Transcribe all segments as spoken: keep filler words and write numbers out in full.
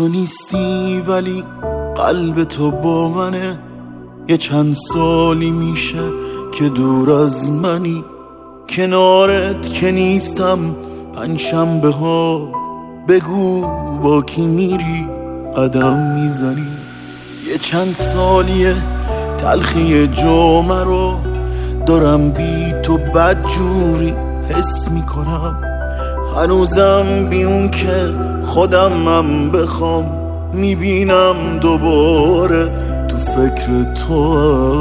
تو نیستی ولی قلب تو با منه. یه چند سالی میشه که دور از منی، کنارت که نیستم پنجشنبه ها. بگو با کی میری قدم میزنی. یه چند سالیه تلخی جمعه رو دارم بی تو بدجوری حس میکنم. هنوزم بی اون که خودمم بخوام میبینم دوباره تو فکر تو.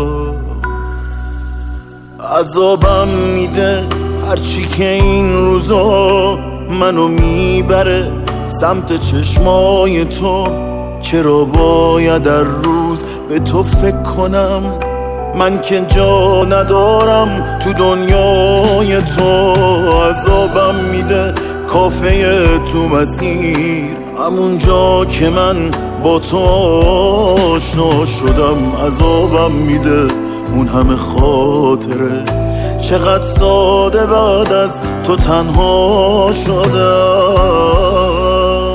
عذابم میده هرچی که این روزا منو میبره سمت چشمای تو. چرا باید در روز به تو فکر کنم، من که جا ندارم تو دنیای تو. عذابم میده کافه تو مسیر، همونجا که من با تو آشنا شدم. عذابم میده اون همه خاطره، چقدر ساده بعد از تو تنها شدم.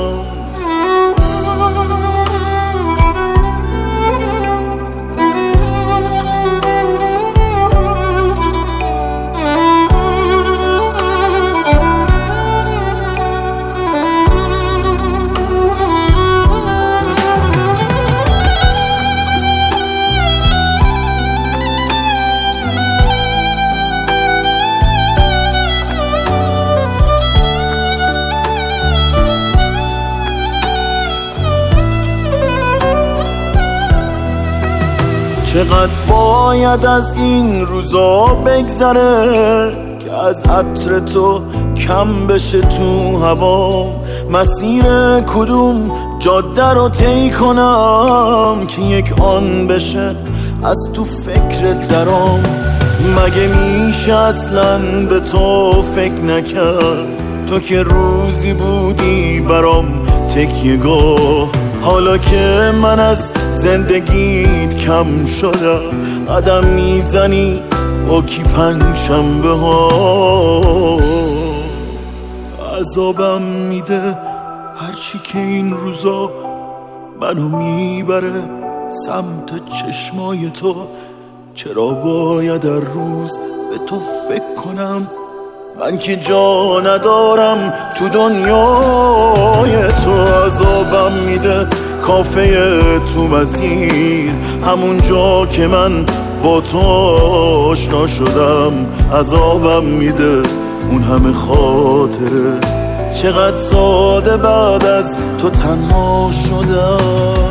چقدر باید از این روزا بگذره که از عطر تو کم بشه تو هوا. مسیر کدوم جاده رو طی کنم که یک آن بشه از تو فکر درام. مگه میشه اصلا به تو فکر نکرد، تو که روزی بودی برام تکیه‌گاه. حالا که من از زندگیت کم شدم قدم میزنی با کی پنجشنبه ها. عذابم میده هرچی که این روزا منو میبره سمت چشمای تو. چرا باید در روز به تو فکر کنم، من که جا ندارم تو دنیای تو. عذابم میده کافه تو مسیر، همونجا که من با تو آشنا شدم. عذابم میده اون همه خاطره، چقدر ساده بعد از تو تنها شدم.